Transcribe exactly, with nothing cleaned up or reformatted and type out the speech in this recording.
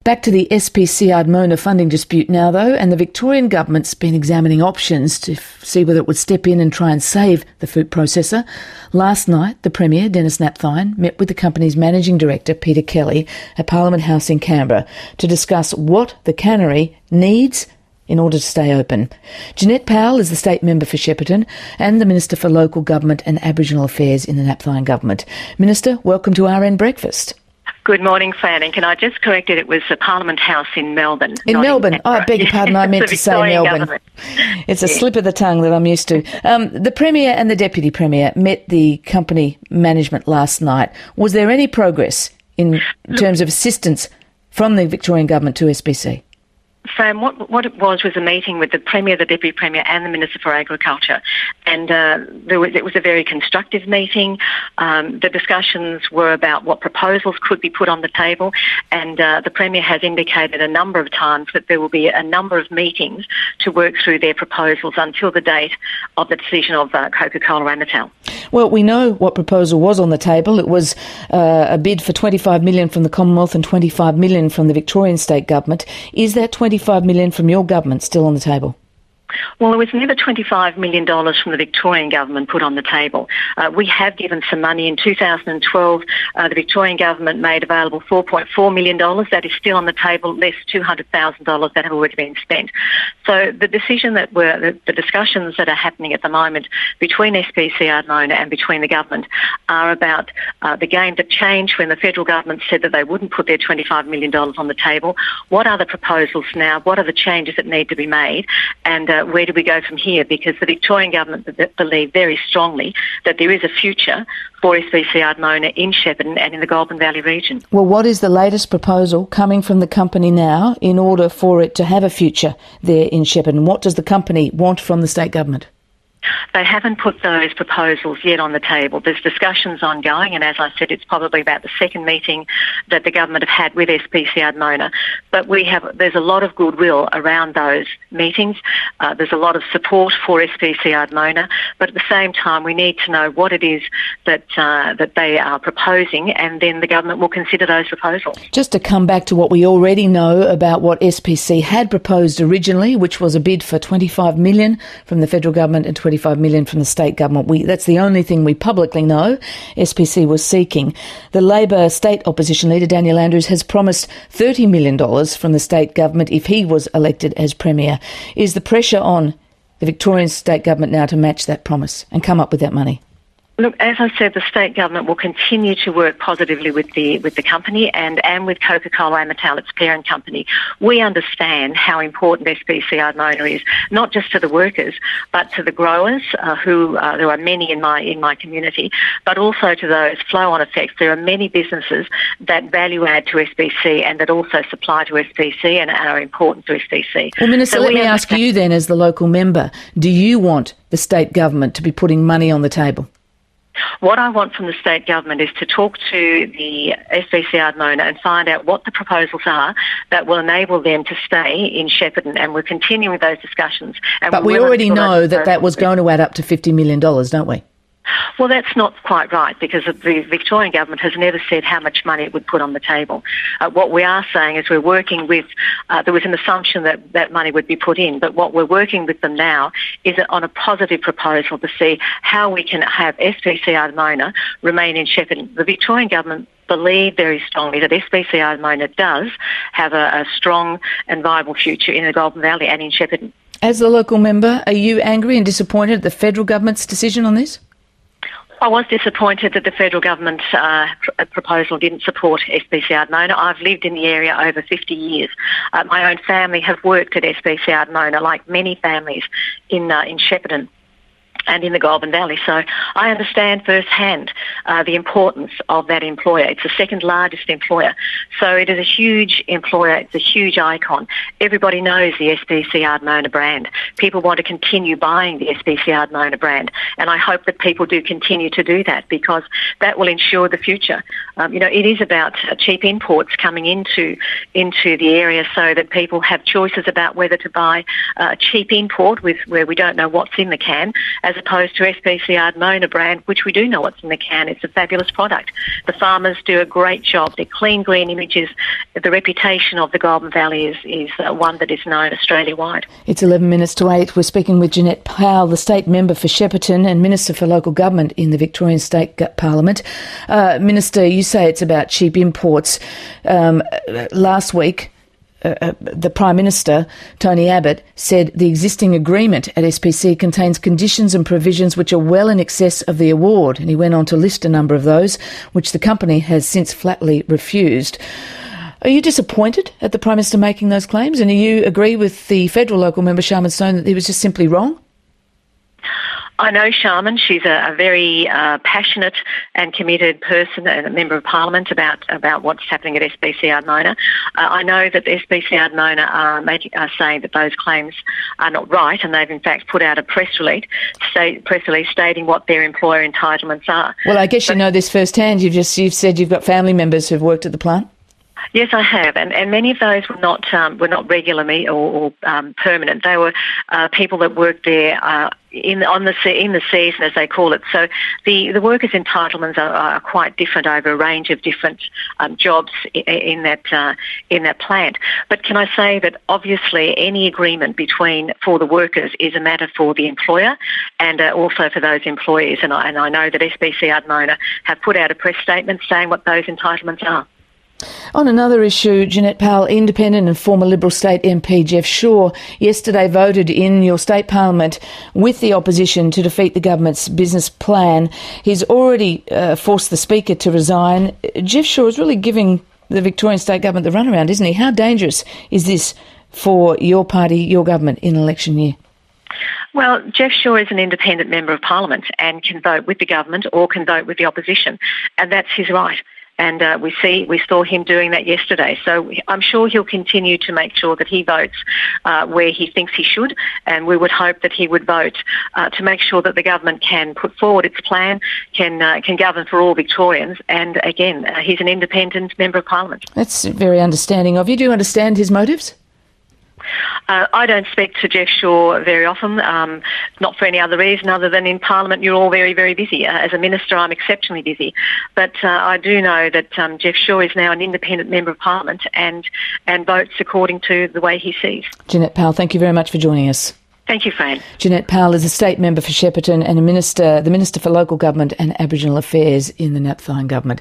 Back to the S P C Ardmona funding dispute now, though, and the Victorian government's been examining options to f- see whether it would step in and try and save the food processor. Last night, the Premier, Denis Napthine, met with the company's Managing Director, Peter Kelly, at Parliament House in Canberra to discuss what the cannery needs in order to stay open. Jeanette Powell is the State Member for Shepparton and the Minister for Local Government and Aboriginal Affairs in the Napthine Government. Minister, welcome to R N Breakfast. Good morning, Fran, and can I just correct it? It was the Parliament House in Melbourne. In Melbourne. In oh, I beg your pardon, I meant to say Melbourne. Government. It's a yeah. slip of the tongue that I'm used to. Um, the Premier and the Deputy Premier met the company management last night. Was there any progress in Look, terms of assistance from the Victorian Government to S P C? Fran, what, what it was was a meeting with the Premier, the Deputy Premier and the Minister for Agriculture. And uh, there was, it was a very constructive meeting. Um, the discussions were about what proposals could be put on the table. And uh, the Premier has indicated a number of times that there will be a number of meetings to work through their proposals until the date of the decision of uh, Coca-Cola Amatil. Well, we know what proposal was on the table. It was uh, a bid for twenty-five million dollars from the Commonwealth and twenty-five million dollars from the Victorian State Government. Is that twenty-five million dollars from your government still on the table? Well, there was never twenty-five million dollars from the Victorian government put on the table. Uh, we have given some money. In two thousand twelve, uh, the Victorian government made available four point four million dollars. That is still on the table, less two hundred thousand dollars that have already been spent. So the decision that we're, the, the discussions that are happening at the moment between S P C Ardmona and between the government are about uh, the game that changed when the federal government said that they wouldn't put their twenty-five million dollars on the table. What are the proposals now? What are the changes that need to be made? And uh, where do we go from here? Because the Victorian government b- believe very strongly that there is a future for S P C Ardmona in Shepparton and in the Goulburn Valley region. Well, what is the latest proposal coming from the company now in order for it to have a future there in Shepparton? What does the company want from the state government? They haven't put those proposals yet on the table. There's discussions ongoing, and as I said, it's probably about the second meeting that the government have had with S P C Ardmona. But we have, there's a lot of goodwill around those meetings. Uh, there's a lot of support for S P C Ardmona, but at the same time, we need to know what it is that uh, that they are proposing, and then the government will consider those proposals. Just to come back to what we already know about what S P C had proposed originally, which was a bid for twenty-five million dollars from the federal government and twenty-five million dollars from the state government. We, that's the only thing we publicly know S P C was seeking. The Labor state opposition leader, Daniel Andrews, has promised thirty million dollars from the state government if he was elected as Premier. Is the pressure on the Victorian state government now to match that promise and come up with that money? Look, as I said, the state government will continue to work positively with the with the company and, and with Coca-Cola Amatil, its parent company. We understand how important S P C Ardmona is, not just to the workers, but to the growers, uh, who uh, there are many in my in my community, but also to those flow-on effects. There are many businesses that value add to S P C and that also supply to S P C and are important to S P C. Well, Minister, so let me ask you then, as the local member, do you want the state government to be putting money on the table? What I want from the state government is to talk to the S P C Ardmona and find out what the proposals are that will enable them to stay in Shepparton, and we're continuing those discussions. And but we already know that that was going to add up to fifty million dollars, don't we? Well, that's not quite right, because the Victorian government has never said how much money it would put on the table. Uh, what we are saying is we're working with, uh, there was an assumption that that money would be put in, but what we're working with them now is on a positive proposal to see how we can have S P C Ardmona remain in Shepparton. The Victorian government believe very strongly that S P C Ardmona does have a, a strong and viable future in the Goulburn Valley and in Shepparton. As the local member, are you angry and disappointed at the federal government's decision on this? I was disappointed that the federal government uh, pr- proposal didn't support S P C Ardmona. I've lived in the area over fifty years. Uh, my own family have worked at S P C Ardmona, like many families in uh, in Shepparton and in the Goulburn Valley. So I understand firsthand uh, the importance of that employer. It's the second largest employer. So it is a huge employer. It's a huge icon. Everybody knows the S P C Ardmona brand. People want to continue buying the S P C Ardmona brand. And I hope that people do continue to do that, because that will ensure the future. Um, you know, it is about uh, cheap imports coming into into the area so that people have choices about whether to buy a uh, cheap import with where we don't know what's in the can, as as opposed to S P C Ardmona brand, which we do know what's in the can. It's a fabulous product. The farmers do a great job. They're clean, green images. The reputation of the Goulburn Valley is, is uh, one that is known Australia-wide. It's eleven minutes to eight. We're speaking with Jeanette Powell, the State Member for Shepparton and Minister for Local Government in the Victorian State Parliament. Uh, Minister, you say it's about cheap imports. Um, last week, Uh, the Prime Minister, Tony Abbott, said the existing agreement at S P C contains conditions and provisions which are well in excess of the award, and he went on to list a number of those, which the company has since flatly refused. Are you disappointed at the Prime Minister making those claims, and do you agree with the federal local member, Sharman Stone, that he was just simply wrong? I know Sharman. She's a, a very uh, passionate and committed person and a member of Parliament about, about what's happening at S P C Ardmona. Uh, I know that S P C Ardmona are, making, are saying that those claims are not right, and they've in fact put out a press release, state, press release stating what their employer entitlements are. Well, I guess but, you know this firsthand. You've just you've said you've got family members who've worked at the plant. Yes, I have, and, and many of those were not um, were not regular me or, or um, permanent. They were uh, people that worked there uh, in on the in the season, as they call it. So the, the workers' entitlements are, are quite different over a range of different um, jobs in, in that uh, in that plant. But can I say that obviously any agreement between for the workers is a matter for the employer and uh, also for those employees. And I, and I know that S P C Ardmona have put out a press statement saying what those entitlements are. On another issue, Jeanette Powell, independent and former Liberal state M P Jeff Shaw yesterday voted in your state parliament with the opposition to defeat the government's business plan. He's already uh, forced the Speaker to resign. Jeff Shaw is really giving the Victorian state government the runaround, isn't he? How dangerous is this for your party, your government in an election year? Well, Jeff Shaw is an independent member of Parliament and can vote with the government or can vote with the opposition, and that's his right. And uh, we see we saw him doing that yesterday. So I'm sure he'll continue to make sure that he votes uh, where he thinks he should, and we would hope that he would vote uh, to make sure that the government can put forward its plan, can uh, can govern for all Victorians. And again, uh, he's an independent member of Parliament. That's very understanding of you. Do you understand his motives? Uh, I don't speak to Jeff Shaw very often, um, not for any other reason other than in Parliament you're all very, very busy. Uh, as a minister, I'm exceptionally busy. But uh, I do know that um, Jeff Shaw is now an independent member of Parliament and, and votes according to the way he sees. Jeanette Powell, thank you very much for joining us. Thank you, Fran. Jeanette Powell is a state member for Shepparton and a minister, the Minister for Local Government and Aboriginal Affairs in the Napthine government.